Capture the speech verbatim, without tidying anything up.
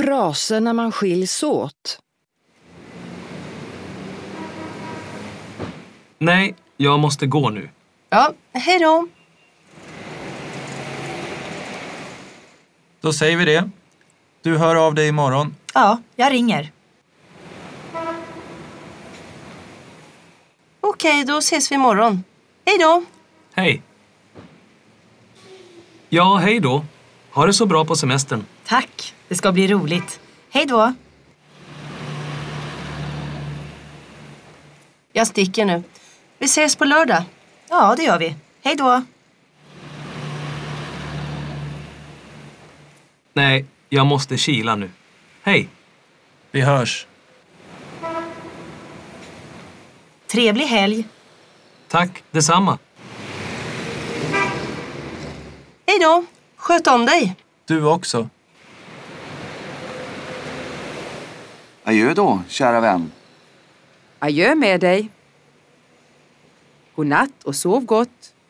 fraser när man skiljs åt? Nej, jag måste gå nu. Ja, hej då. Då säger vi det. Du hör av dig imorgon. Ja, jag ringer. Okej, då ses vi imorgon. Hej då. Hej. Ja, hej då. Ha det så bra på semestern. Tack, det ska bli roligt. Hej då. Jag sticker nu. Vi ses på lördag. Ja, det gör vi. Hej då. Nej, jag måste kila nu. Hej. Vi hörs. Trevlig helg. Tack, detsamma. Hej då. Sköt om dig. Du också. Adjö då, kära vän. Adjö med dig. God natt och sov gott.